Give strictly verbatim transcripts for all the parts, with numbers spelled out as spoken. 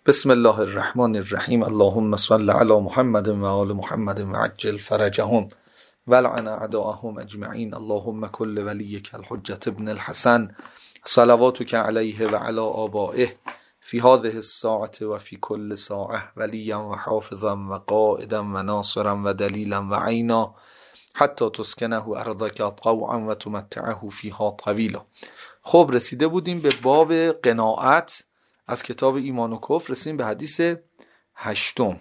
بسم الله الرحمن الرحیم. اللهم صل علی محمد و آل محمد وعجل فرجهم ولعن اعداءهم اجمعین. اللهم کل ولیک الحجة ابن الحسن صلواتک علیه و علی آبائه فی هذه الساعة و فی کل ساعة ولیا و حافظا و قائدا و ناصرا و دلیلا و عینا حتی تسکنه ارضک طوعا و تمتعه فیها طویلا. خب رسیده بودیم به باب قناعت از کتاب ایمان و کفر، رسیدیم به حدیث هشتم.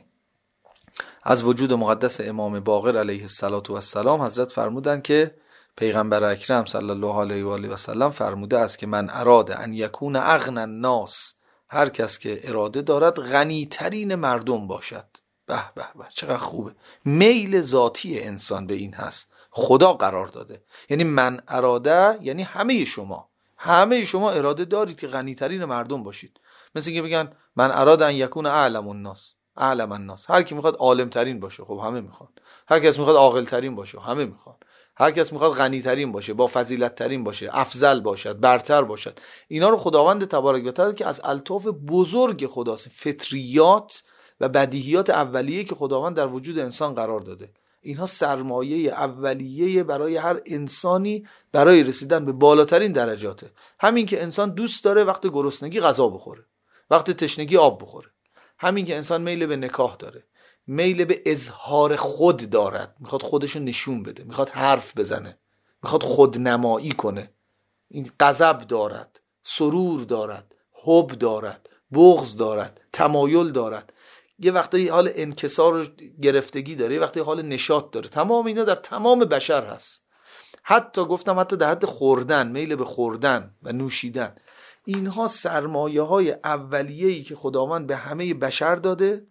از وجود مقدس امام باقر علیه السلام حضرت فرمودن که پیغمبر اکرم صلی الله علیه و آله و سلم فرموده است که من اراد ان یکون اغنى الناس، هر کس که اراده دارد غنی ترین مردم باشد. به به به، چقدر خوبه. میل ذاتی انسان به این هست، خدا قرار داده. یعنی من اراده یعنی همه شما همه شما اراده دارید که غنی ترین مردم باشید. مثل اینکه بگن من اراد ان یکون اعلم الناس اعلم الناس، هر کی میخواد عالم ترین باشه، خب همه میخوان. هر کس میخواد عاقل ترین باشه، همه میخوان. هر کس میخواد غنی ترین باشه، با فضیلت ترین باشه، افضل باشد، برتر باشد. اینا رو خداوند تبارک و تعالی که از الطاف بزرگ خداست، فطریات و بدیهیات اولیه که خداوند در وجود انسان قرار داده، اینها سرمایه اولیه برای هر انسانی برای رسیدن به بالاترین درجاته. همین که انسان دوست داره وقت گرسنگی غذا بخوره، وقت تشنگی آب بخوره. همین که انسان میل به نکاح داره، میل به اظهار خود دارد، میخواد خودشو نشون بده، میخواد حرف بزنه، میخواد خودنمایی کنه. این غضب دارد، سرور دارد، حب دارد، بغض دارد، تمایل دارد. یه وقتی حال انکسار و گرفتگی داره، یه وقتی حال نشاط داره. تمام اینا در تمام بشر هست. حتی گفتم حتی در حد خوردن، میل به خوردن و نوشیدن. اینها سرمایه های اولیه‌ای که خداوند به همه بشر داده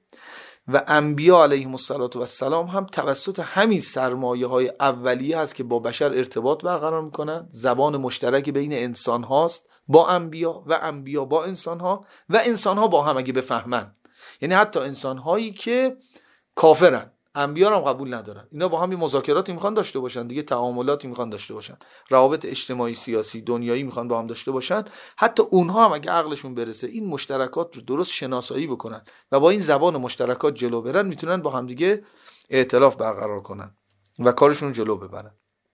و انبیا علیهم السلام هم توسط همین سرمایه های اولیه هست که با بشر ارتباط برقرار میکنن. زبان مشترک بین انسان هاست با انبیا و انبیا با انسان ها و انسان ها با هم اگه بفهمن. یعنی حتی انسان هایی که کافرن، انبیا رو هم قبول ندارن، اینا با هم مذاکراتی میخوان داشته باشن دیگه، تعاملاتی میخوان داشته باشن، روابط اجتماعی سیاسی دنیایی میخوان با هم داشته باشن. حتی اونها هم اگه عقلشون برسه این مشترکات رو درست شناسایی بکنن و با این زبان مشترکات جلو برن، میتونن با هم دیگه ائتلاف برقرار کنن و کارشون جلو ببرن.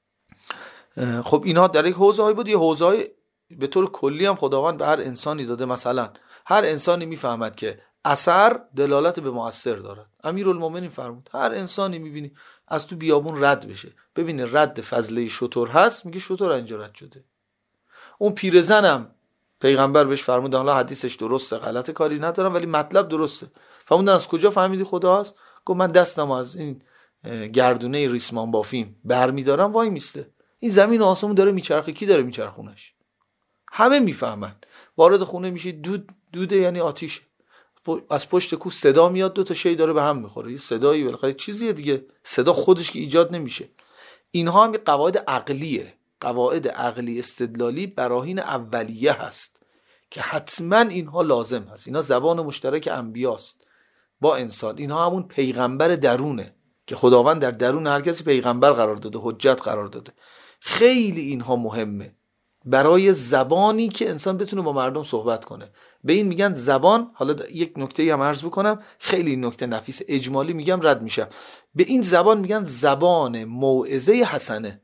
خب اینها در یک حوزه‌ای بود. یه حوزه‌ای به طور کلی هم خداوند به هر انسانی داده. مثلا هر انسانی میفهمد که اثر دلالت به مؤثر دارد. امیرالمومنین فرمود هر انسانی میبینی از تو بیابون رد بشه، ببینه رد فضله شتر هست، میگه شتر اینجا رد شده. اون پیرزنم پیغمبر بهش فرمودن، حالا حدیثش درسته غلطه کاری ندارم ولی مطلب درسته، فرمودن از کجا فهمیدی خدا هست؟ گفت من دستم از این گردونه ریسمان بافیم برمیدارم وای میسته، این زمین و آسمون داره میچرخه، کی داره میچرخونش؟ همه میفهمن. وارد خونه میشه، دود دوده یعنی آتیشه، از پشت کوه صدا میاد، دو تا شی داره به هم میخوره، یه صدایی بالاخره چیزیه دیگه، صدا خودش که ایجاد نمیشه. اینها هم قواعد عقلیه، قواعد عقلی استدلالی براهین اولیه هست که حتما اینها لازم هست. اینها زبان مشترک انبیاست با انسان. اینها همون پیغمبر درونه که خداوند در درون هر کسی پیغمبر قرار داده، حجت قرار داده. خیلی اینها مهمه برای زبانی که انسان بتونه با مردم صحبت کنه. به این میگن زبان. حالا یک نکته هم عرض بکنم، خیلی نکته نفیس، اجمالی میگم رد میشم. به این زبان میگن زبان موعظه حسنه.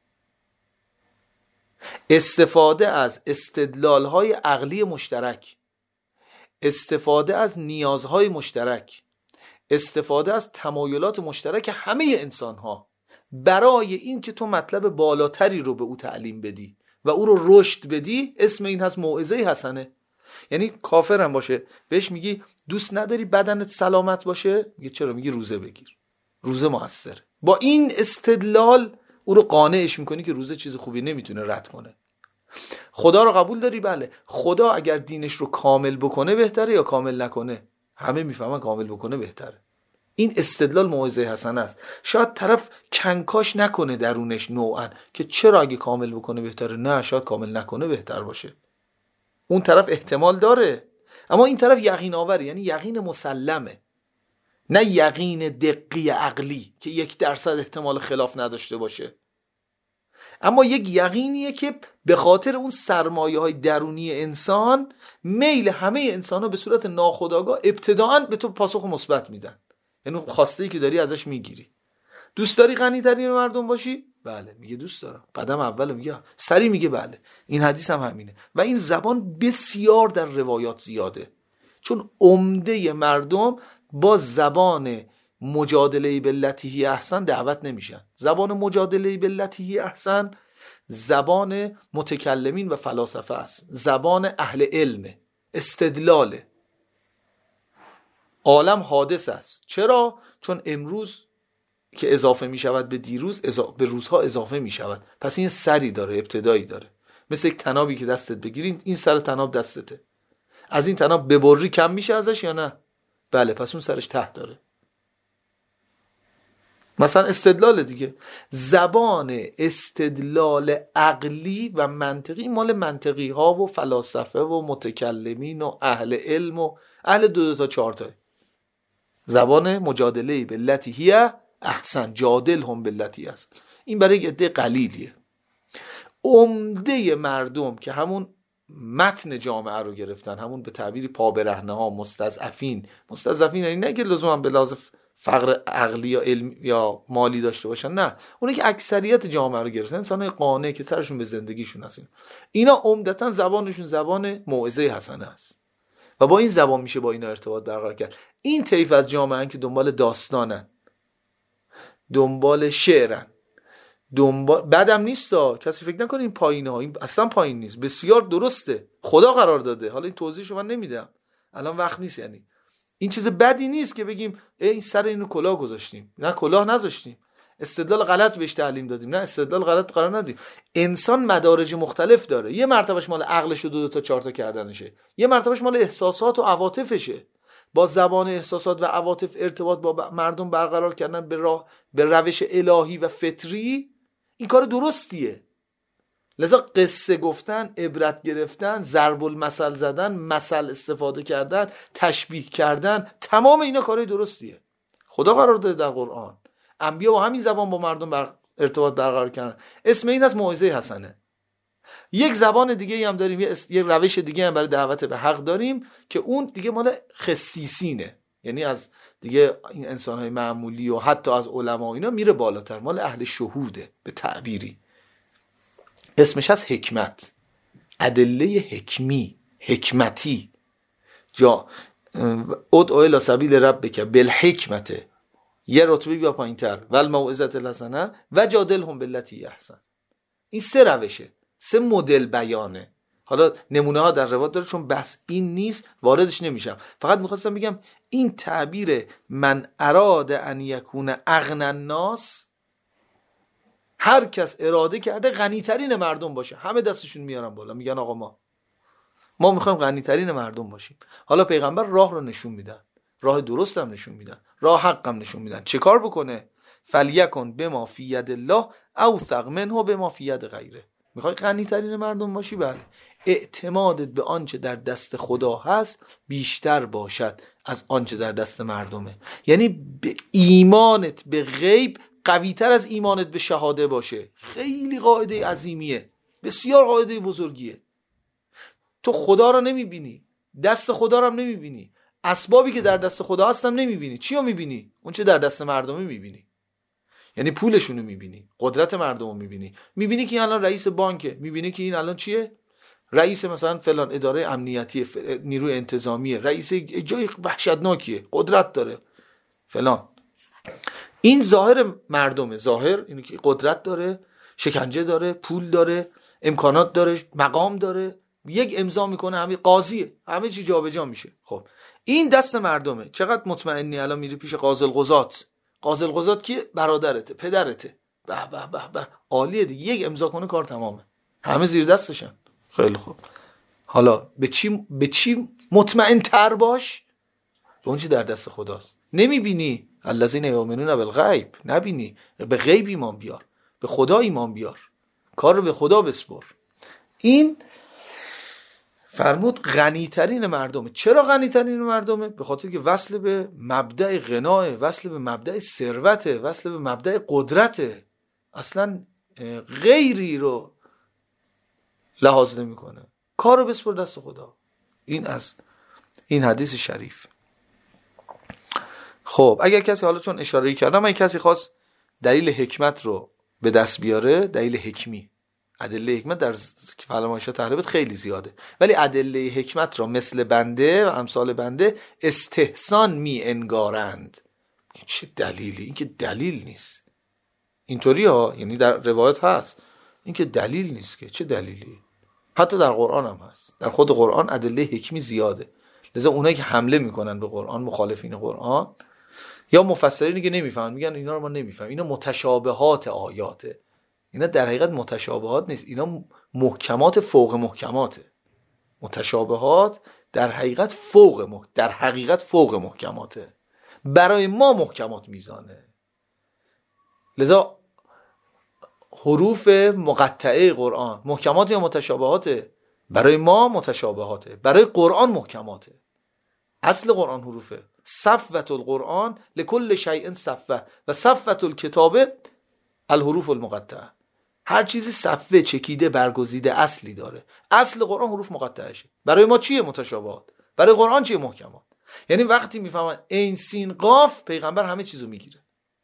استفاده از استدلالهای عقلی مشترک، استفاده از نیازهای مشترک، استفاده از تمایلات مشترک همه انسانها برای این که تو مطلب بالاتری رو به او تعلیم بدی و او رو رشد بدی. اسم این هست موعظه حسنه. یعنی کافر هم باشه بهش میگی دوست نداری بدنت سلامت باشه، میگه چرا؟ میگی روزه بگیر، روزه موثره. با این استدلال او رو قانعش میکنی که روزه چیز خوبی نمیتونه رد کنه. خدا رو قبول داری؟ بله. خدا اگر دینش رو کامل بکنه بهتره یا کامل نکنه؟ همه میفهمن کامل بکنه بهتره. این استدلال موعظه حسنه است. شاید طرف کنکاش نکنه درونش نوعا که چرا اگه کامل بکنه بهتره، نه شاید کامل نکنه بهتر باشه. اون طرف احتمال داره، اما این طرف یقین آوره، یعنی یقین مسلمه، نه یقین دقیق عقلی که یک درصد احتمال خلاف نداشته باشه. اما یک یقینیه که به خاطر اون سرمایه های درونی انسان میل همه انسان ها به صورت ناخودآگاه ابتداعاً به تو پاسخ مثبت میدن. یعنی خواسته‌ای که داری ازش میگیری. دوست داری غنی ترین مردم باشی؟ بله میگه دوست دارم. قدم اول میگه سری میگه بله. این حدیث هم همینه. و این زبان بسیار در روایات زیاده، چون عمده مردم با زبان مجادله بالتی هی احسن دعوت نمیشن. زبان مجادله بالتی هی احسن زبان متکلمین و فلاسفه است، زبان اهل علم، استدلال. عالم حادث است. چرا؟ چون امروز که اضافه می شود به دیروز اضافه به روزها اضافه می شود. پس این سری داره، ابتدایی داره. مثل یک تنابی که دستت بگیرین، این سر تناب دستته، از این تناب ببری کم میشه ازش یا نه؟ بله، پس اون سرش ته داره. مثلا استدلال دیگه، زبان استدلال عقلی و منطقی مال منطقی ها و فلاسفه و متکلمین و اهل علم و اهل دو دو تا چهار تا. زبان مجادله بالتی هی احسن، جادل هم بالتی است. این برای عده قلیلیه. عمده مردم که همون متن جامعه رو گرفتن، همون به تعبیری پا برهنه ها، مستضعفین، مستضعفین یعنی نه که لزوما به لحاظ فقر عقلی یا علم یا مالی داشته باشن، نه، اونایی که اکثریت جامعه رو گرفتن، انسانای قانع که سرشون به زندگیشون هستن، اینا عمدتاً زبانشون زبان موعظه حسنه است و با این زبان میشه با اینا ارتباط برقرار کرد. این طیف از جامعه که دنبال داستانن، دنبال شعرن، دنبال بدم نیستا، کسی فکر نکنه این پایینه ها، این اصلا پایین نیست، بسیار درسته، خدا قرار داده. حالا این توضیحشو من نمیدم، الان وقت نیست. یعنی این چیز بدی نیست که بگیم این سر اینو کلاه گذاشتیم، نه کلاه نذاشتیم، استدلال غلط بهش تعلیم دادیم، نه استدلال غلط قرار ندیم. انسان مدارج مختلف داره، یه مرتبهش مال عقلش و دو, دو تا چهار تا کردنشه، یه مرتبهش مال احساسات و عواطفشه. با زبان احساسات و عواطف ارتباط با مردم برقرار کردن به راه به روش الهی و فطری، این کار درستیه. لذا قصه گفتن، عبرت گرفتن، ضرب المثل زدن، مثل استفاده کردن، تشبیه کردن، تمام اینا کارهای درستیه. خدا قرار داده در قرآن. انبیا با همین زبان با مردم بر... ارتباط برقرار کردن. اسم این از موعظه حسنه. یک زبان دیگه هم داریم، یک روش دیگه هم برای دعوت به حق داریم که اون دیگه مال خصیصینه، یعنی از دیگه این انسان‌های معمولی و حتی از علما اینا میره بالاتر، مال اهل شهوده به تعبیری. اسمش از حکمت، ادله حکمی، حکمتی. جا ادعو الی سبیل ربک بالحکمت، یه رتبه بیا پایین‌تر، والموعظة الحسنه و جادلهم بالتی احسن. این سه روشه، سه مدل بیانه. حالا نمونه ها در روایت داره، چون بحث این نیست واردش نمیشم. فقط میخواستم بگم این تعبیر من اراد ان یکون اغنی الناس، هر کس اراده کرده غنی ترین مردم باشه، همه دستشون میارن بالا میگن آقا ما ما میخوایم غنی ترین مردم باشیم. حالا پیغمبر راه رو نشون میدن، راه درست هم نشون میدن، راه حق هم نشون میدن. چه کار بکنه؟ فلیکن بما فی ید الله اوثق منه بما فی ید غیره. میخوای غنی ترین مردم باشی؟ بله، اعتمادت به آنچه در دست خدا هست بیشتر باشد از آنچه در دست مردمه. یعنی به ایمانت به غیب قویتر از ایمانت به شهاده باشه. خیلی قاعده عظیمیه، بسیار قاعده بزرگیه. تو خدا رو نمیبینی، دست خدا رو هم نمیبینی، اسبابی که در دست خدا هستم نمیبینی. چی رو میبینی؟ اون چه در دست مردمه میبینی. یعنی پولشونو میبینی، قدرت مردمو میبینی، میبینی که این الان رئیس بانکه، میبینی که این الان چیه؟ رئیس مثلا فلان اداره امنیتی، نیروی انتظامیه، رئیس جای وحشتناکیه، قدرت داره فلان. این ظاهر مردمه، ظاهر اینه که قدرت داره، شکنجه داره، پول داره، امکانات داره، مقام داره، یک امضا میکنه همه قاضیه، همه چی جابجا میشه. خب این دست مردمه. چقدر مطمئنی الان میری پیش قاضی القضات؟ قاضی القضات کی؟ برادرته، پدرته. به به به به، عالیه دیگه، یک امضا کنه کار تمامه، همه زیر دستشن. خیلی خوب، حالا به چی به چی مطمئن تر باش؟ به اون چی در دست خداست. نمیبینی؟ الذین یؤمنون بالغیب، نبینی، به غیب ایمان بیار، به خدا ایمان بیار، کار رو به خدا بسپر. این فرمود غنی ترین مردمه. چرا غنی ترین مردمه؟ به خاطر که وصل به مبدأ غناه، وصل به مبدأ ثروت، وصل به مبدأ قدرت. اصلا غیری رو لحاظ نمیکنه، کارو بسپر دست خدا. این از این حدیث شریف. خب اگر کسی، حالا چون اشاره کردم، اگه کسی خواست دلیل حکمت رو به دست بیاره، دلیل حکمی، ادله حکمت در فرمایشات تحریبت خیلی زیاده، ولی ادله حکمت را مثل بنده و امثال بنده استحسان می انگارند. چه دلیلی؟ این که دلیل نیست. اینطوری ها، یعنی در روایت هست، این که دلیل نیست. که چه دلیلی؟ حتی در قرآن هم هست. در خود قرآن ادله حکمی زیاده. لذا اونایی که حمله میکنن به قرآن، مخالفین قرآن یا مفسرینی که نمیفهمن، میگن اینا رو ما نمیفهمیم، اینا متشابهات آیاته. اینا در حقیقت متشابهات نیست، اینا محکمات فوق محکماته. متشابهات در حقیقت فوق مح... در حقیقت فوق محکماته. برای ما محکمات میزانه. لذا حروف مقطعه قرآن محکمات یا متشابهاته؟ برای ما متشابهاته، برای قرآن محکماته. اصل قرآن حروفه. صفوة القرآن لكل شیء صفوة و صفوة الکتاب الحروف المقطعه. هر چیزی صفوه، چکیده، برگزیده، اصلی داره. اصل قرآن حروف مقطعشه. برای ما چیه متشابهات؟ برای قرآن چیه محکمات؟ یعنی وقتی میفهمن عین سین قاف، پیغمبر همه چیزو میگیره.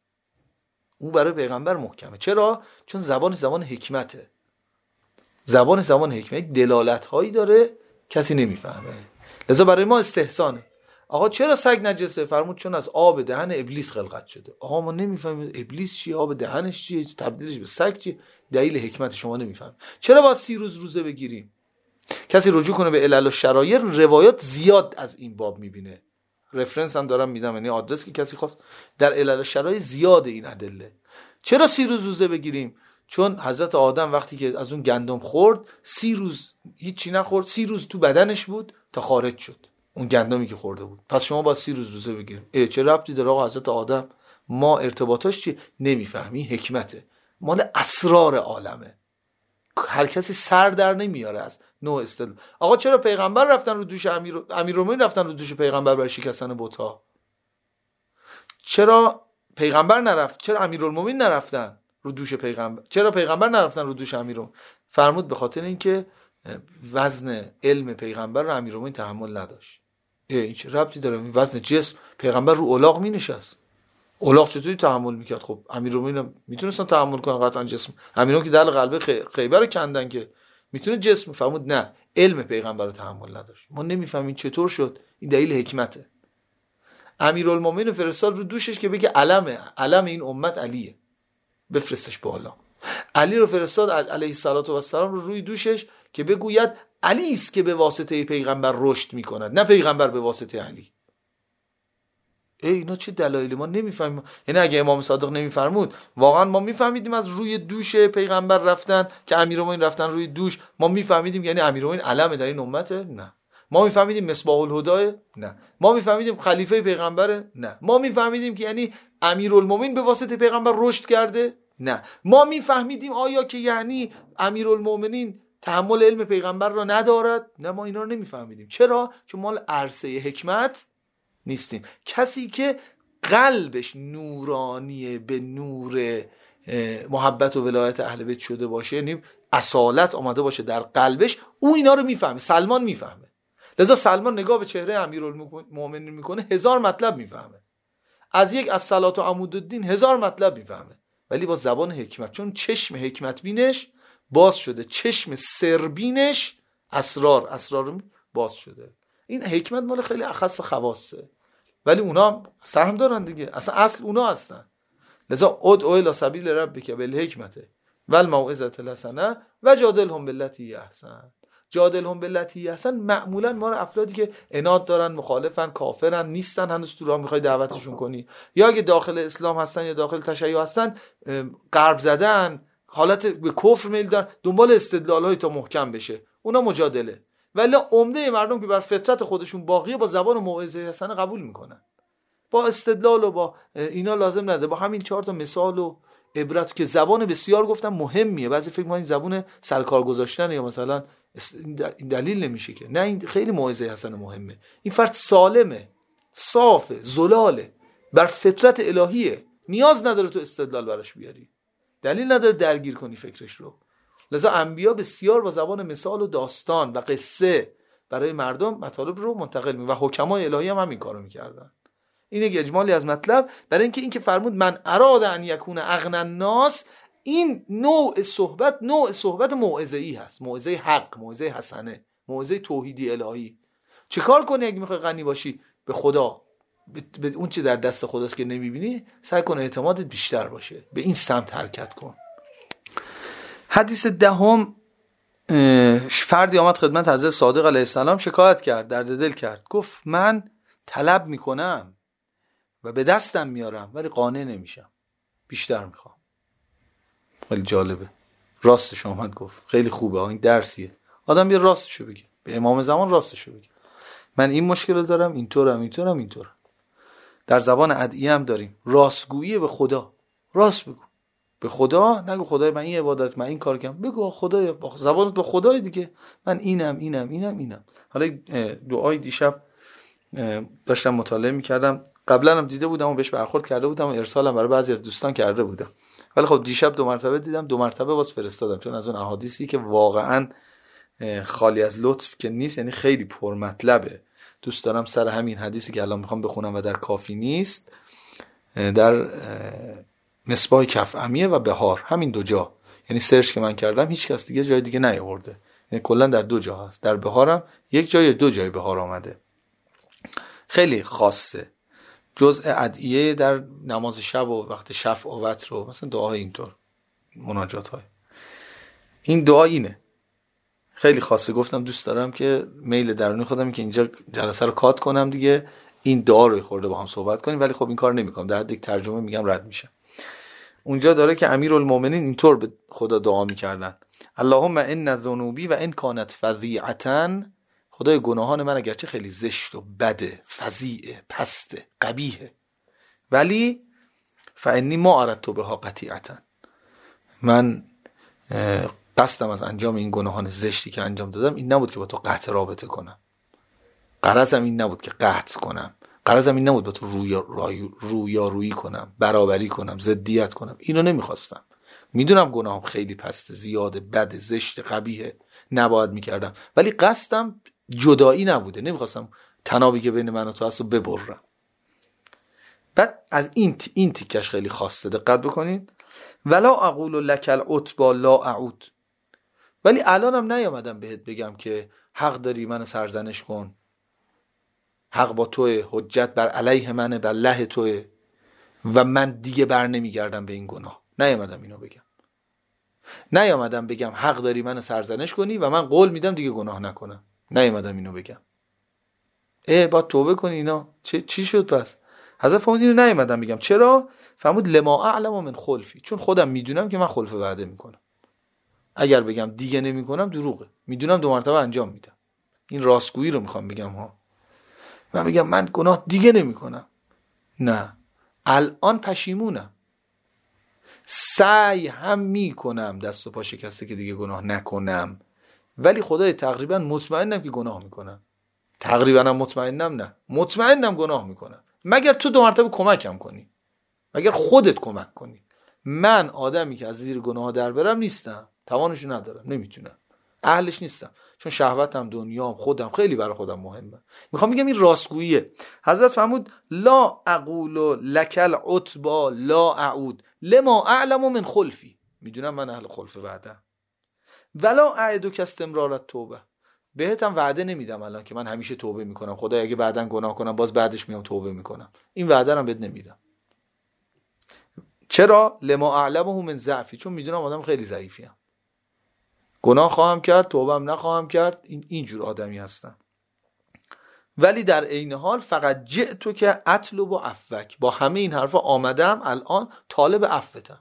اون برای پیغمبر محکمه. چرا؟ چون زبان زبان حکمته. زبان زبان حکمت دلالت هایی داره کسی نمیفهمه. لذا برای ما استحسانه. آقا چرا سگ نجسه؟ فرمود چون از آب دهن ابلیس خلقت شده. آقا ما نمیفهمیم ابلیس چیه، آب دهنش چیه، تبدیلش به سگ چیه. دلیل حکمت شما نمیفهمیم. چرا باید سی روز روزه بگیریم؟ کسی رجوع کنه به علل و شرایع، روایات زیاد از این باب میبینه. رفرنس هم دارم میدم، یعنی آدرس که کسی خواست، در علل و شرایع زیاد این ادله. چرا سی روز روزه بگیریم؟ چون حضرت آدم وقتی که از اون گندم خورد، سی روز هیچی نخورد، سی روز تو بدنش بود تا خارج شد اون گندمی که خورده بود. پس شما با سی روز روزه بگیریم. اه چه ربطی داره آقا حضرت آدم؟ ما ارتباطاش چیه؟ نمیفهمی. حکمته، مال اسرار عالمه. هر کسی سر در نمیاره از نوع استدلال. آقا چرا پیغمبر رفتن رو دوش امیر امیرالمومنین رفتن رو دوش پیغمبر برای شکستن بت‌ها؟ چرا پیغمبر نرفت؟ چرا امیرالمومنین نرفتن رو دوش پیغمبر؟ چرا پیغمبر نرفتن رو دوش امیرالمومنین؟ فرمود به خاطر اینکه وزن علم پیغمبر رو امیرالمومنین تحمل نداشت. این چه ربطی داره؟ وزن جسم پیغمبر رو الاغ می نشست، الاغ چطوری تحمل میکرد؟ خب امیرالمومنین میتونستن تحمل کنن قطعا جسم. امیرالمومنین که دل قلبه خیبر رو کندن که میتونه جسم. فرمود نه، علم پیغمبر رو تحمل نداشت. ما نمیفهمیم چطور شد. این دلیل حکمته. امیرالمومنین فرستاد رو دوشش که بگه علم علم این امت علیه، بفرستش بالا. علی رو فرستاد علیه الصلوة و السلام رو روی دوشش که بگوید علی است که به واسطه پیغمبر رشد میکند، نه پیغمبر به واسطه علی. ای اینا چه دلایلی؟ ما نمیفهمیم. یعنی اگه امام صادق نمیفرمود، واقعا ما میفهمیدیم از روی دوش پیغمبر رفتن که امیرالمومنین رفتن روی دوش، ما میفهمیدیم یعنی امیرالمومنین علم در این امته؟ نه. ما میفهمیدیم مصباح الهدی؟ نه. ما میفهمیدیم خلیفه پیغمبره؟ نه. ما میفهمیدیم که یعنی امیرالمومنین به واسطه پیغمبر رشد کرده؟ نه. ما میفهمیدیم آیا که یعنی امیرالمومنین تحمل علم پیغمبر را ندارد؟ نه، ما اینا رو نمیفهمیدیم. چرا؟ چون مال عرصه حکمت نیستیم. کسی که قلبش نورانی به نور محبت و ولایت اهل بیت شده باشه، یعنی اصالت آمده باشه در قلبش، او اینا رو میفهمه. سلمان میفهمه. لذا سلمان نگاه به چهره امیرالمومنین میکنه، هزار مطلب میفهمه. از یک از صلات و عمودالدین هزار مطلب میفهمه، ولی با زبان حکمت. چون چشم حکمت بینش باز شده، چشم سربینش اسرار اسرار باز شده. این حکمت مال خیلی اخص خواصه، ولی اونا سهم دارن دیگه. اصلا اصل اونا هستن. لذا ادعو الی سبیل ربک بالحکمت والموعظة الحسنه وجادلهم بالتی احسن. جادلهم بالتی احسن معمولا ما افرادی که عناد دارن، مخالفن، کافرن، نیستن، هنوز تو راه میخوای دعوتشون کنی، یا اگه داخل اسلام هستن یا داخل تشیع هستن، غرب زدن، حالت به کفر میل دارن، دنبال استدلال‌های تا محکم بشه، اونا مجادله. ولی عمده مردم که بر فطرت خودشون باقیه، با زبان و موعظه حسنه قبول میکنن، با استدلال و با اینا لازم نداره، با همین چهار تا مثال و عبرت که زبان بسیار گفتم مهمیه. بعضی فکر می‌کنن زبان سرکار گذاشتن یا مثلا این دلیل نمیشه که نه، این خیلی موعظه حسنه مهمه. این فرد سالمه، صافه، زلاله، بر فطرت الهیه، نیاز نداره تو استدلال براش بیاری. دلیل نداره درگیر کنی فکرش رو. لذا انبیا بسیار با زبان مثال و داستان و قصه برای مردم مطالب رو منتقل می و حکمای الهی هم همین کارو میکردن. این یک اجمالی از مطلب. برای اینکه این که فرمود من اراد ان یکون اغنی الناس، این نوع صحبت نوع صحبت موعظه‌ای هست، موعظه حق، موعظه حسنه، موعظه توحیدی الهی. چیکار کنی اگه میخوای غنی باشی؟ به خدا، به اون چه در دست خداست که نمیبینی سعی کن اعتمادت بیشتر باشه، به این سمت حرکت کن. حدیث دهم، فردی آمد خدمت حضرت صادق علیه السلام، شکایت کرد، درد دل کرد، گفت من طلب میکنم و به دستم میارم ولی قانع نمیشم، بیشتر میخوام. خیلی جالبه، راستش آمد گفت. خیلی خوبه، این درسیه. آدم بیا راستشو بگه، به امام زمان راستشو بگه. من این مشکل رو دارم، اینطورم اینطورم اینطورم. در زبان ادعیه هم داریم راستگویی به خدا. راست بگو به خدا، نگو خدای من این عبادت، من این کار کردم. بگو خدایا، با زبانت با خدای دیگه، من اینم اینم اینم اینم. حالا دعای دیشب داشتم مطالعه میکردم، قبلا هم دیده بودم و بهش برخورد کرده بودم و ارسالم برای بعضی از دوستان کرده بودم، ولی خب دیشب دو مرتبه دیدم، دو مرتبه واسه فرستادم، چون از اون احادیثی که واقعا خالی از لطف که نیست، یعنی خیلی پر مطلبه. دوست دارم سر همین حدیثی که الان میخوام بخونم و در کافی نیست، در مصباح کف امیه و بهار، همین دو جا، یعنی سرچ که من کردم هیچ کس دیگه جای دیگه نیاورده، یعنی کلا در دو جا هست. در بهارم یک جای، دو جای بهار آمده. خیلی خاصه، جزء ادعیه در نماز شب و وقت شفع و وتر رو، مثلا دعاهای اینطور، مناجات های این دعا اینه، خیلی خاصه. گفتم دوست دارم که میل درونی خودم که اینجا جلسه رو کات کنم دیگه، این دعا رو خورده با هم صحبت کنیم، ولی خب این کار نمیکنم، در حد یک ترجمه میگم رد میشم. اونجا داره که امیرالمومنین اینطور به خدا دعا میکردن: اللهم ان ذنوبی و ان کانت فظیعة، خدای گناهان من اگرچه خیلی زشت و بده، فظیعه، پسته، قبیحه، ولی فانی ما اردت بها قطیعة، من قصدم از انجام این گناهان زشتی که انجام دادم این نبود که با تو قطع رابطه کنم، غرضم این نبود که قطع کنم، غرضم این نبود با تو رویارویی کنم، برابری کنم، ضدیت کنم، اینو نمیخواستم. میدونم گناهم خیلی پسته، زیاده، بده، زشت، قبیحه، نباید میکردم، ولی قصدم جدایی نبوده، نمیخواستم تنابی که بین من و تو هست رو ببرم. بعد از این ت... این تیکش خیلی خاصه، دقت بکنید. ولا اقول لک العتبى لا اعود، ولی الانم نیامدم بهت بگم که حق داری منو سرزنش کن، حق با توه، حجت بر علیه منه، بر له توه و من دیگه بر نمیگردم به این گناه. نیامدم اینو بگم، نیامدم بگم حق داری منو سرزنش کنی و من قول میدم دیگه گناه نکنم. نیامدم اینو بگم. اه باید توبه کنی اینا. چه چی شد پس؟ حضرت فرمود اینو نیامدم بگم. چرا؟ فرمود لما اعلم من خلفی، چون خودم میدونم که من خلف وعده میکنم. اگر بگم دیگه نمیکنم دروغه، میدونم دو مرتبه انجام میدم. این راستگویی رو میخوام بگم ها. من میگم من گناه دیگه نمیکنم، نه، الان پشیمونم، سعی هم میکنم دست و پا شکسته که دیگه گناه نکنم، ولی خدای تقریبا مطمئنم که گناه میکنم. تقریبا هم مطمئنم، نه، مطمئنم گناه میکنم، مگر تو دو مرتبه کمکم کنی، مگر خودت کمک کنی. من آدمی که از زیر گناه در برم نیستم، توانشو ندارم، نمیتونم، اهلش نیستم، چون شهوتم، دنیام، خودم خیلی برای خودم مهمه. میخوام بگم این راستگوییه. حضرت فرمود لا اقول لک العتبى لا اعود لما اعلم من خلفی، میدونم من اهل خلف وعده، ولا اعدک استمرار التوبه، بهت هم وعده نمیدم الان که من همیشه توبه میکنم، خدای اگه بعدن گناه کنم باز بعدش میام توبه میکنم، این وعده رو بهت نمیدم. چرا؟ لما اعلمه من ضعفی، چون میدونم آدم خیلی ضعیفیم، گناه خواهم کرد، توبه هم نخواهم کرد، این اینجور آدمی هستم. ولی در عین حال فقط جئتو که اطلب و عفوک، با همه این حرفا آمدم الان طالب عفوتم،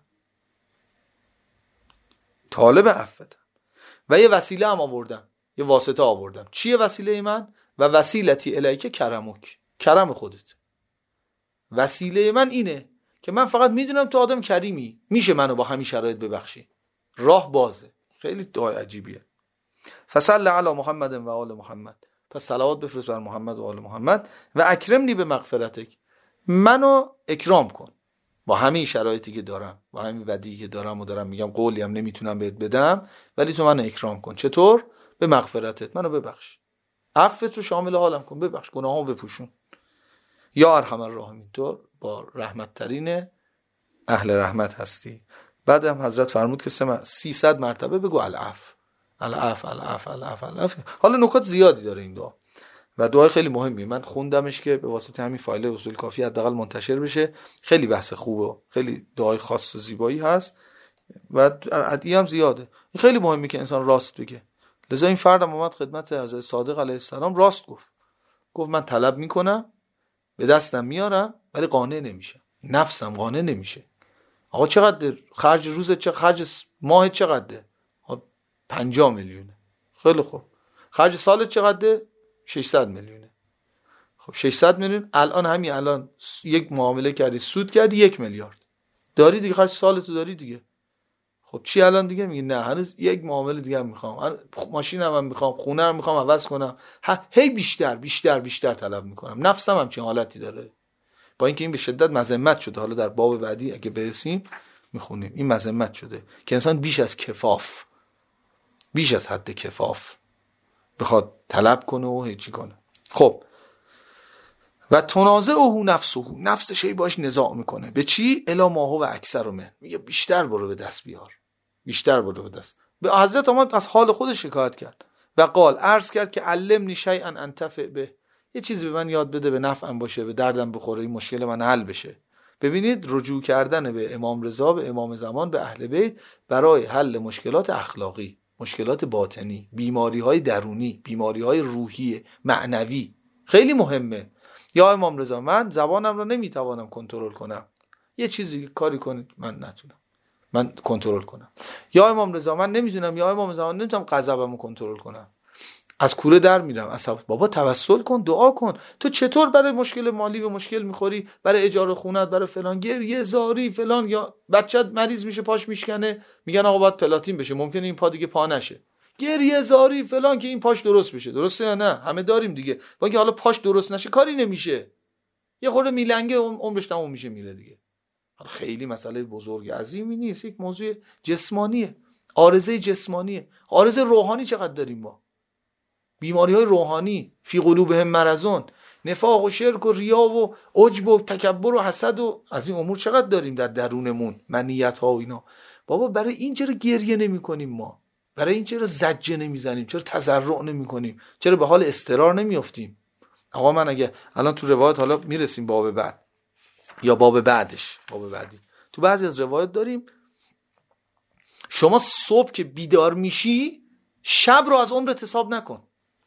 طالب عفوتم و یه وسیله هم آوردم، یه واسطه آوردم. چیه وسیله من؟ و وسیلتی الیک کرمک، کرم خودت. وسیله من اینه که من فقط میدونم تو آدم کریمی، میشه منو با همین شرایط ببخشی، راه بازه. خیلی دعای عجیبیه. فصل علی محمد و آل محمد، پس صلوات بفرست بر محمد و آل محمد. و اکرمنی به مغفرتک، منو اکرام کن، با همین شرایطی که دارم، با همین بدی که دارم و دارم میگم قولی هم نمیتونم بهت بدم، ولی تو منو اکرام کن. چطور؟ به مغفرتت، منو ببخش، عفوت رو شامل حالم کن، ببخش، گناهامو بپوشون. یا ارحم الراحمین، تو با رحمت ترین اهل رحمت هستی. بعد هم حضرت فرمود که سیصد مرتبه بگو العفو العفو العفو العفو العفو. حالا نکات زیادی داره این دعا و دعای خیلی مهمیه. من خوندمش که به واسطه همین فایل اصول کافی حداقل منتشر بشه. خیلی بحث خوبه، خیلی دعای خاص و زیبایی هست و ادعیه هم زیاده. این خیلی مهمه که انسان راست بگه. لذا این فردم اومد خدمت حضرت صادق علیه السلام، راست گفت. گفت من طلب میکنم، به دستم میارم، ولی قانع نمیشم، نفسم قانع نمیشه. آقا چقدر خرج روزت، چه خرج ماهت چقدره؟ پنجاه میلیونه. خیلی خوب. خرج سالت چقدره؟ ششصد میلیونه. خب ششصد میلیون الان همین الان یک معامله کردی سود کردی یک میلیارد داری دیگه، خرج سالتو داری دیگه. خب چی الان دیگه میگی نه هنوز یک معامله دیگه هم میخوام، ماشینم هم میخوام، خونه هم میخوام عوض کنم، هی بیشتر بیشتر بیشتر طلب میکنم. نفسم هم چه حالتی داره، با اینکه این به شدت مذمت شده. حالا در باب بعدی اگه برسیم میخونیم این مذمت شده که انسان بیش از کفاف، بیش از حد کفاف بخواد طلب کنه و هیچی کنه. خب و تنازع او نفسه، نفسش هی باش نزاع میکنه. به چی؟ الا ما هو اکثر من، میگه بیشتر برو به دست بیار، بیشتر برو به دست. به حضرت آمد از حال خودش شکایت کرد و قال، عرض کرد که علمنی شیئا انتفع به، یه چیزی به من یاد بده به نفعم باشه، به دردم بخوره، این مشکل من حل بشه. ببینید رجوع کردن به امام رضا، به امام زمان، به اهل بیت برای حل مشکلات اخلاقی، مشکلات باطنی، بیماری‌های درونی، بیماری‌های روحی، معنوی خیلی مهمه. یا امام رضا من زبانم رو نمیتوانم کنترل کنم، یه چیزی کاری کنید من نتونم، من کنترل کنم. یا امام رضا من نمیتونم، یا امام زمان نمیتونم غضبمو کنترل کنم، از کوره در میرم، عصب. بابا توسل کن، دعا کن. تو چطور برای مشکل مالی به مشکل میخوری، برای اجاره خونت، برای فلان گریه زاری فلان، یا بچت مریض میشه پاش میشکنه میگن آقا باید پلاتین بشه، ممکنه این پا دیگه پا نشه، گریه زاری فلان که این پاش درست بشه. درسته یا نه؟ همه داریم دیگه. با اینکه حالا پاش درست نشه کاری نمیشه، یه خورده میلنگه عمرش تموم میشه میره دیگه. حالا خیلی مسئله بزرگ عظیمی نیست، یک موضوع جسمانیه، عارضه جسمانیه. عارضه روحانی چقدر داریم ما؟ بیماری های روحانی، فی قلوبهم مرضون، نفاق و شرک و ریا و عجب و تکبر و حسد و از این امور چقدر داریم در درونمون، منیت ها و اینا. بابا برای این چرا گریه نمی کنیم ما؟ برای این چرا زجه نمی زنیم؟ چرا تضرع نمی کنیم؟ چرا به حال اضطرار نمی افتیم؟ آقا من اگه الان تو روایت، حالا میرسیم باب بعد یا باب بعدش، باب بعدی، تو بعضی از روایت داریم شما صبح که بیدار میشی شب رو از عمرت حساب نکن.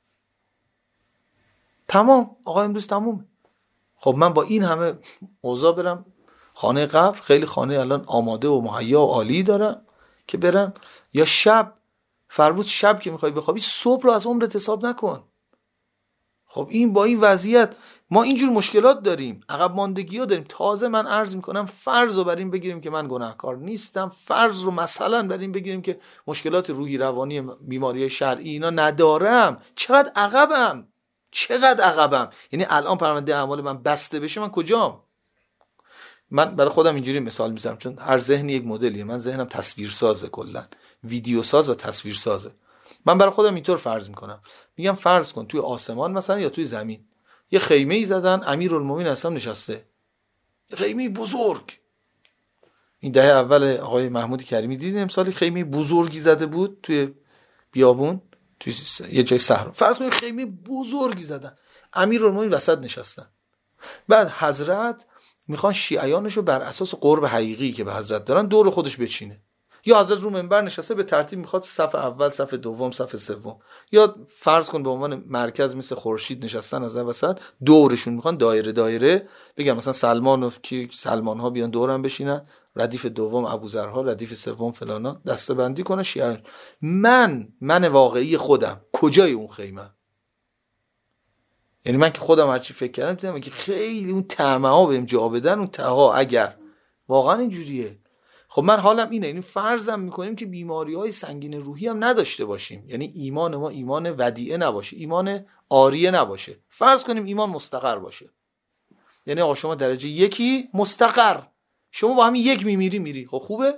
تمام آقا امروز تموم. خب من با این همه اوضاع برم خانه قبر، خیلی خانه الان آماده و مهیا و عالی دارم که برم، یا شب فرمود شب که میخوای بخوابی صبح رو از عمرت حساب نکن. خب این با این وضعیت ما اینجور مشکلات داریم، عقب ماندگی ها داریم. تازه من عرض میکنم فرض رو بر این بگیریم که من گناهکار نیستم، فرض رو مثلا بر این بگیریم که مشکلات روحی روانی بیماری شرعی اینا ندارم، چقدر عقبم، چقدر عقبم. یعنی الان پرونده اعمال من بسته بشه من کجام؟ من برای خودم اینجوری مثال میزنم، چون هر ذهنی یک مدلیه. من ذهنم تصویرسازه، کلا ویدیو ساز و تصویرسازه. من برای خودم اینطور فرض میکنم، میگم فرض کن توی آسمان مثلا یا توی زمین یه خیمه ای زدن، امیرالمومنین اصلا نشسته، یه خیمه بزرگ. این دهه اول آقای محمود کریمی دیدین امسال خیمه بزرگی زده بود توی بیابون، توی یه جای صحرا. فرض کن خیمه بزرگی زدن، امیرالمومنین وسط نشستن. بعد حضرت میخوان شیعیانشو بر اساس قرب حقیقی که به حضرت دارن دور خودش بچینه، یا حضرت رو منبر نشسته به ترتیب میخواد صف اول، صف دوم، صف سوم، یا فرض کن به عنوان مرکز مثل خورشید نشستن از وسط، دورشون میخوان دایره دایره بگم مثلا سلمان و کی سلمان ها بیان دورم بشینن، ردیف دوم ابوذرها، ردیف سوم فلانا، دسته بندی کنه شیعیان. من من واقعی خودم کجای اون خیمه؟ یعنی من که خودم هرچی فکر کردم دیدم که خیلی اون طمع ها بهم جا بدن، اون تها اگر واقعا اینجوریه. خب من حالم اینه، یعنی فرضم میکنیم که بیماری‌های سنگین روحی هم نداشته باشیم، یعنی ایمان ما ایمان ودیعه نباشه، ایمان عاریه نباشه. فرض کنیم ایمان مستقر باشه، یعنی آقا شما درجه یکی مستقر، شما با همین یک میمیری میری. خب خوبه؟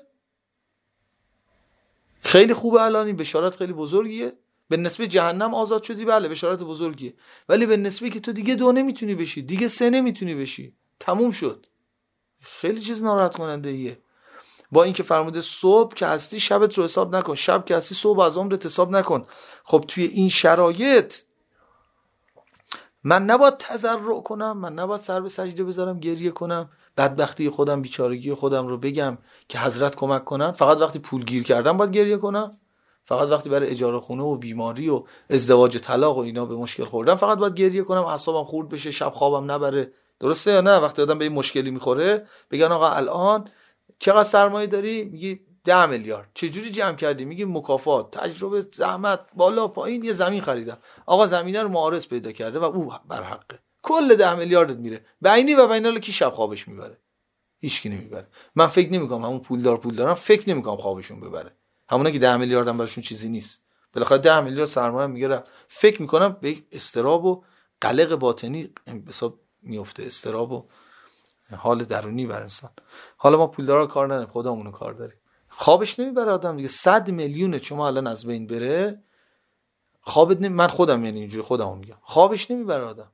خیلی خوبه. الان این بشارت خیلی بزرگیه. به نسبه جهنم آزاد شدی، بله بشارت بزرگیه، ولی به نسبه که تو دیگه دو نمیتونی بشی، دیگه سه نمیتونی بشی، تموم شد. خیلی چیز ناراحت کننده ایه. با اینکه فرموده صبح که هستی شبت رو حساب نکن، شب که هستی صبح از عمرت حساب نکن. خب توی این شرایط من نباید تضرع کنم؟ من نباید سر به سجده بذارم گریه کنم، بدبختی خودم بیچارگی خودم رو بگم که حضرت کمک کنن؟ فقط وقتی پول گیر کردم باید گریه کنم؟ فقط وقتی برای اجاره خونه و بیماری و ازدواج طلاق و اینا به مشکل خوردم فقط باید گریه کنم اعصابم خورد بشه، شب خوابم نبره؟ درسته یا نه؟ وقتی آدم به این مشکلی میخوره بگن آقا الان چقدر سرمایه داری؟ میگی ده میلیارد. چه جوری جمع کردی؟ میگی مکافات، تجربه، زحمت، بالا پایین، یه زمین خریدم. آقا زمینه رو معارض پیدا کرده و او بر حقه، کل ده میلیاردت میره. بینی و بینال کی شب خوابش میبره؟ هیچکی نمیبره. من فکر نمیکنم همون پولدار پول دارن فکر نمیکنم خوابشون ببره. همونا که ده میلیارد هم براشون چیزی نیست. بالاخره ده میلیارد سرمایه میگیره. فکر میکنم به استراب و قلق باطنی حساب میفته، استراب و حال درونی بر انسان. حالا ما پولدارا کار نداریم، خودمون کار داریم. خوابش نمیبره آدم دیگه. صد میلیون شما الان از بین بره، خوابت نمی... من خودم یعنی اینجوری خودمو میگم، خوابش نمیبره آدم.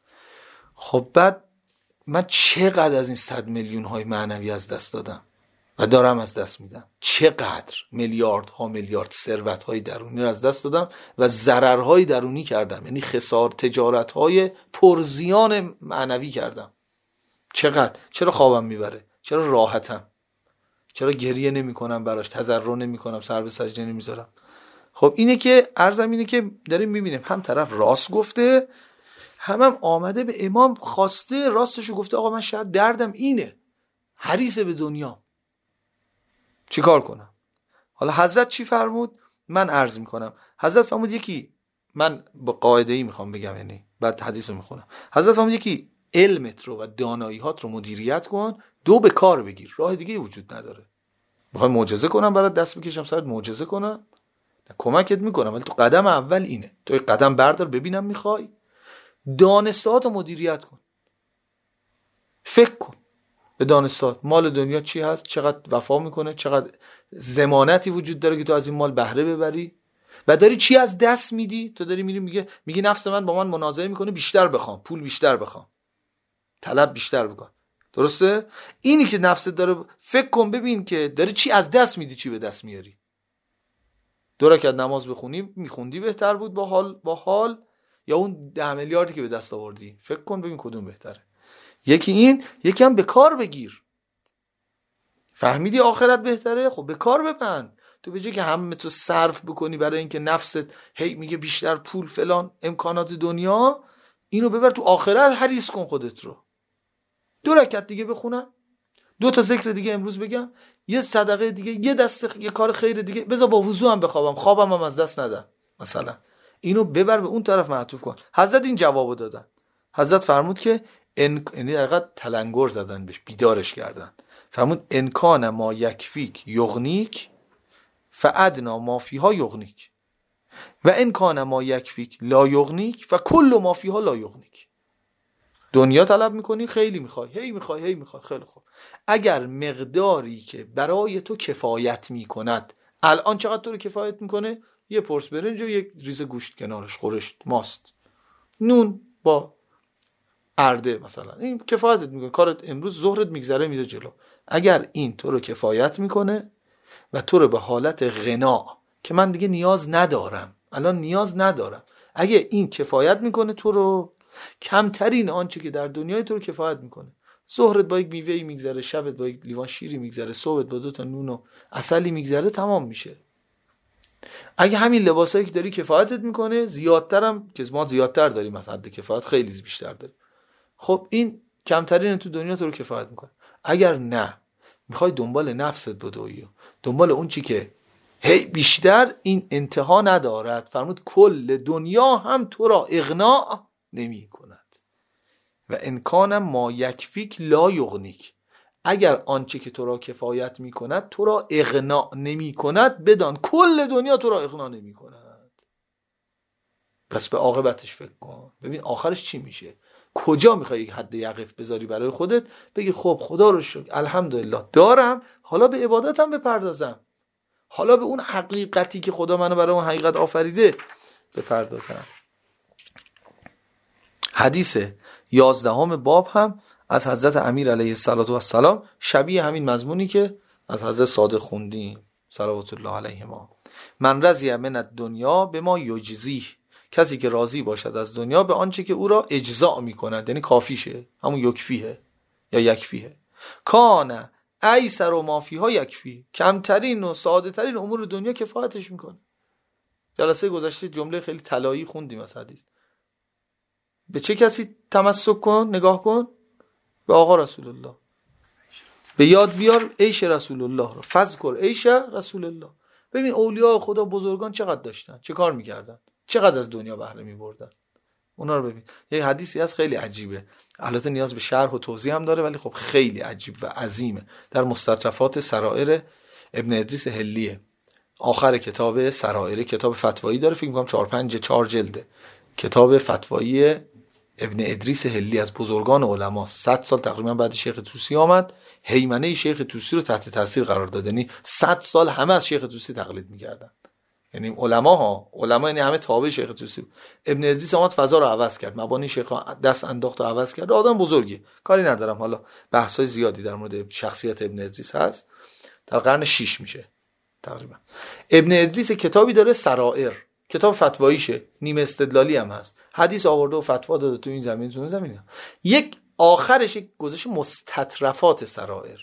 خب بعد من چقدر از این صد میلیون های معنوی از دست دادم و دارم از دست میدم. چقدر میلیارد ها میلیارد ثروت های درونی رو از دست دادم و ضرر های درونی کردم، یعنی خسار تجارت های پرزیان معنوی کردم. چقدر؟ چرا خوابم میبره؟ چرا راحتم؟ چرا گریه نمی کنم براش، تضرع نمی کنم، سر به سجده نمیذارم؟ خب اینه که عرضم اینه که داریم میبینیم هم طرف راست گفته، هم هم آمده به امام خواسته راستشو گفته. آقا من شاید دردم اینه، حریصه به دنیا، چی کار کنم؟ حالا حضرت چی فرمود؟ من عرض میکنم. حضرت فرمود یکی، من با قاعده ای میخوام بگم، یعنی بعد حدیث رو میخونم. حضرت فرمود یکی علمت رو و داناییات رو مدیریت کن، دو به کار بگیر، راه دیگه وجود نداره. میخوای معجزه کنم برات دست بکشم سرت معجزه کنم؟ کمکت میکنم، ولی تو قدم اول اینه، تو قدم بردار ببینم میخوای. دانستهات رو مدیریت کن، فکر کن به دانستهات. مال دنیا چی هست؟ چقدر وفا میکنه؟ چقدر ضمانتی وجود داره که تو از این مال بهره ببری؟ و داری چی از دست میدی؟ تو داری میری میگه میگی نفس من با من منازعه میکنه بیشتر بخوام، پول بیشتر بخوام، طلب بیشتر بکن. درسته؟ اینی که نفست داره. فکر کن ببین که داری چی از دست میدی، چی به دست میاری. دو رکعت نماز بخونی میخوندی بهتر بود با حال با حال، یا اون ده میلیاردی که به دست آوردی؟ فکر کن ببین کدوم بهتره. یکی این، یکی هم به کار بگیر. فهمیدی آخرت بهتره؟ خب به کار ببند. تو به جای که همه تو صرف بکنی برای اینکه نفست هی میگه بیشتر پول فلان امکانات دنیا، اینو ببر تو آخرت، حریص کن خودت رو. دو رکعت دیگه بخونم، دو تا ذکر دیگه امروز بگم، یه صدقه دیگه، یه دست یه کار خیر دیگه، بذار با وضو هم بخوابم، خوابم هم از دست ندم مثلا. اینو ببر به اون طرف معطوف کن. حضرت این جوابو دادن. حضرت فرمود که ان یعنی دقیقاً تلنگر زدن بهش، بیدارش کردن. فرمود ان کان ما یکفیک یغنیک فادنا ما فیها یغنیک و ان کان ما یکفیک لا یغنیک فکل ما فیها لا یغنیک. دنیا طلب میکنی، خیلی میخوای، هی میخوای هی میخوای، خیلی خوب. اگر مقداری که برای تو کفایت میکند، الان چقدر تو رو کفایت میکنه؟ یه پرس برنج و یک ریز گوشت کنارش، خورشت، ماست، نون با ارده مثلا، این کفایتت میکنه. کارت امروز ظهرت میگذره میره جلو. اگر این تو رو کفایت میکنه و تو رو به حالت غنا که من دیگه نیاز ندارم، الان نیاز ندارم، اگه این کفایت میکنه تو رو، کمترین آنچه که در دنیای تو رو کفایت میکنه، ظهرت با یک میوه‌ای میگذره، شبت با یک لیوان شیری میگذره، صبحت با دو تا نون و عسلی میگذره، تمام میشه. اگه همین لباسایی که داری کفایتت میکنه، زیادترم که ما زیادتر داریم از حد کفایت، خیلی بیشتر داریم، خب این کمترین تو دنیا تو رو کفایت میکنه. اگر نه میخوای دنبال نفست بدوی، دنبال اون چی که هی بیشتر، این انتها ندارد. فرمود کل دنیا هم تو را اغنا نمی کند و انکان ما یکفیک لا یغنیک. اگر آنچه که تو را کفایت می کند تو را اغنا نمی کند، بدان کل دنیا تو را اغنا نمی کند. پس به عاقبتش فکر کن، ببین آخرش چی میشه. کجا میخوای یک حد یقف بذاری برای خودت؟ بگی خب خدا رو شکر الحمدلله دارم، حالا به عبادتم بپردازم، حالا به اون حقیقتی که خدا منو برای اون حقیقت آفریده بپردازم. حدیث یازدهم باب هم از حضرت امیر علیه السلام شبیه همین مضمونی که از حضرت صادق خوندیم صلوات الله علیهما. من رضی من الدنیا به ما یجزیه، کسی که راضی باشد از دنیا به آنچه که او را اجزاء میکند، یعنی کافیشه، همون یکفیه یا یکفیه. کان ایسر و مافیها یکفی، کمترین و ساده ترین امور دنیا کفایتش میکنه. جلسه گذشته جمله خیلی طلایی خوندیم از حدیث. به چه کسی تمسک کن؟ نگاه کن به آقا رسول الله، به یاد بیار عیش رسول الله رو، فذکر عیش رسول الله. ببین اولیاء خدا بزرگان چقدر داشتن، چه کار میکردن، چقدر از دنیا بهره میبردن، اونا رو ببین. یک حدیثی هست خیلی عجیبه، البته نیاز به شرح و توضیح هم داره ولی خب خیلی عجیب و عظیمه، در مستطرفات سرائر ابن ادریس هلیه، آخر کتاب سرائر، کتاب فتوایی داره، فکر می‌کنم چهار پنج چهار جلده، کتاب فتوایی ابن ادریس هلی از بزرگان علما، صد سال تقریبا بعد شیخ طوسی آمد، هیمنه شیخ طوسی رو تحت تاثیر قرار داد، یعنی صد سال همه از شیخ طوسی تقلید می‌کردن، یعنی علما ها علما یعنی همه تابع شیخ طوسی. ابن ادریس آمد فضا رو عوض کرد، مبانی شیخ دست انداخت و عوض کرد، آدم بزرگی، کاری ندارم، حالا بحث‌های زیادی در مورد شخصیت ابن ادریس هست، در قرن شش میشه تقریبا. ابن ادریس کتابی داره سرائر، کتاب فتواییشه، نیمه استدلالی هم هست، حدیث آورده و فتوا داده تو این زمین تو اون زمین. یک آخرش یک گذاشته مستطرفات سرائر،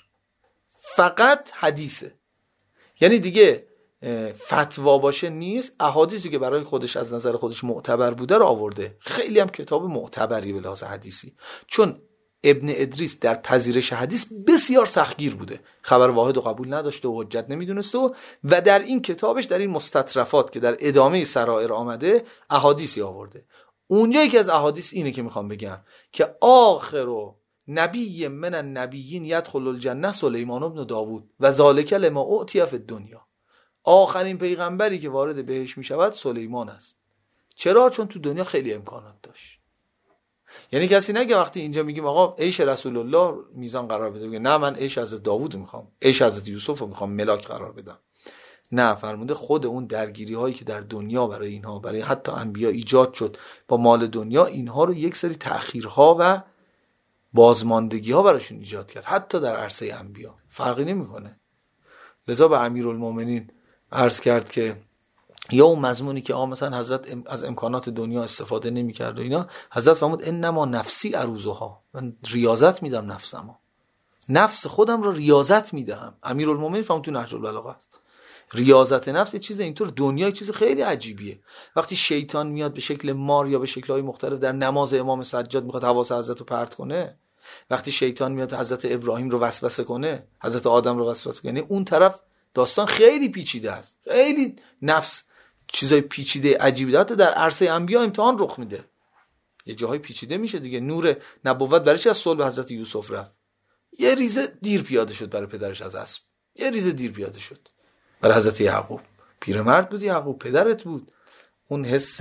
فقط حدیثه، یعنی دیگه فتوا باشه نیست، احادیثی که برای خودش از نظر خودش معتبر بوده رو آورده. خیلی هم کتاب معتبری به لحاظ حدیثی، چون ابن ادریس در پذیرش حدیث بسیار سختگیر بوده، خبر واحد و قبول نداشته و حجت نمیدونسته و, و در این کتابش در این مستطرفات که در ادامه سرائر آمده احادیثی آورده. اونجایی که از احادیث اینه که میخوام بگم که آخر نبی من النبیین یدخل الجنه سلیمان بن داوود و ذالک لما اعطی فی الدنیا، آخرین پیغمبری که وارد بهشت میشود سلیمان است. چرا؟ چون تو دنیا خیلی امکانات داشت. یعنی کسی نگه وقتی اینجا میگیم آقا عیش رسول الله میزان قرار بده، بگه نه من عیش حضرت داوود میخوام، عیش حضرت یوسف رو میخوام ملاک قرار بدم. نه، فرموده خود اون درگیری هایی که در دنیا برای اینها، برای حتی انبیا ایجاد شد با مال دنیا، اینها رو یک سری تأخیرها و بازماندگی ها براشون ایجاد کرد، حتی در عرصه انبیا فرقی نمیکنه. لذا به امیرالمومنین عرض کرد که یا اون مضمونی که آ مثلا حضرت از امکانات دنیا استفاده نمی‌کرد و اینا، حضرت فرمود انما نفسی عروضها، من ریاضت میدم نفسمو، نفس خودم رو ریاضت میدهم. امیرالمومنین فرمود تو نهج البلاغه است، ریاضت نفس چیز اینطور دنیای چیز خیلی عجیبیه. وقتی شیطان میاد به شکل مار یا به شکل‌های مختلف در نماز امام سجاد میخواد حواس حضرت رو پرت کنه، وقتی شیطان میاد حضرت ابراهیم رو وسوسه کنه، حضرت آدم رو وسوسه کنه، اون طرف داستان خیلی پیچیده است، خیلی نفس چیزای پیچیده عجیبی داره. در عرصه انبیا امتحان رخ میده، یه جاهای پیچیده میشه دیگه. نور نبوت برای چی از صلب حضرت یوسف رفت؟ یه ریزه دیر پیاده شد برای پدرش از اسب، یه ریزه دیر پیاده شد برای حضرت یعقوب. پیرمرد بود یعقوب، پدرت بود، اون حس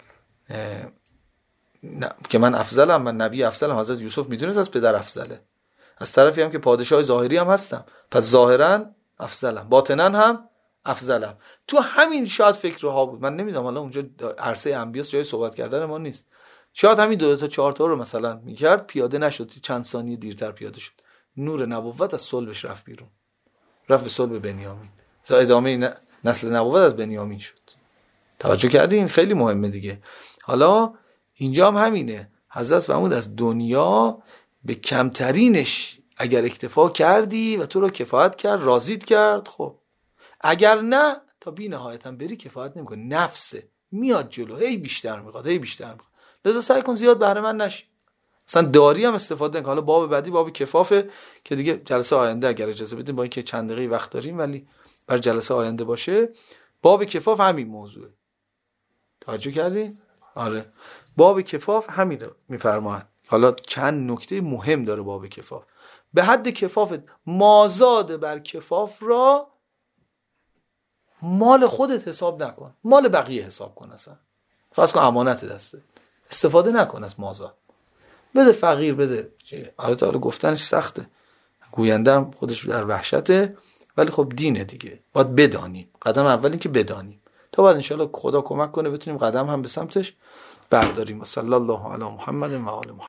که من افضلم، من نبی افضلم، حضرت یوسف میدونست از پدر افضله، از طرفی هم که پادشاه ظاهری هم هستم، پس ظاهرا افضلم، باطنا هم افضلم. تو همین شاید فکرها بود، من نمیدونم، حالا اونجا عرصه انبیاس جای صحبت کردن ما نیست. شاید همین دو تا چهار تا رو مثلا میکرد، پیاده نشد، چند ثانیه دیرتر پیاده شد، نور نبوت از صلبش رفت بیرون، رفت به صلب بنیامین، مثلا ادامه نسل نبوت از بنیامین شد. توجه کردین؟ خیلی مهمه دیگه. حالا اینجا هم همینه، حضرت فرمود از دنیا به کمترینش اگر اکتفا کردی و تو رو کفایت کرد، راضیت کرد، خب اگر نه تا بی نهایتا بری کفایت نمیکنه، نفسه میاد جلو، هی بیشتر میخواد، هی بیشتر میخواد. لذا سعی کن زیاد بهره مند نشی. مثلا داری هم استفاده نکن. حالا باب بعدی باب کفافه که دیگه جلسه آینده اگر اجازه بدیم، با اینکه چند دقیقه وقت داریم ولی بر جلسه آینده باشه، باب کفاف همین موضوعه. توجه کردین؟ آره، باب کفاف همین رو میفرماید. حالا چند نکته مهم داره باب کفاف. به حد کفاف، مازاد بر کفاف را مال خودت حساب نکن، مال بقیه حساب کن. اصلا فرض کن امانت دسته، استفاده نکن از مازاد. بده فقیر بده. البته حالا گفتنش سخته، گوینده هم خودش در وحشته، ولی خب دینه دیگه، باید بدانیم. قدم اول این که بدانیم، تا بعد انشاءالله خدا کمک کنه بتونیم قدم هم به سمتش برداریم. و صلی الله علی محمد و آل محمد.